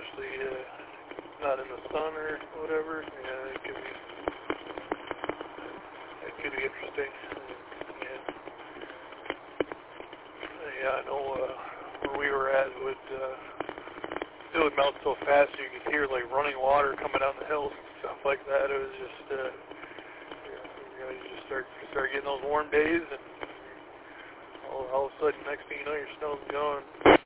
especially not in the sun or whatever. Yeah, it could be interesting. Yeah, I know where we were at, it would melt so fast you could hear like running water coming down the hills and stuff like that. It was just, you just start getting those warm days, and all of a sudden, next thing you know, your snow's gone.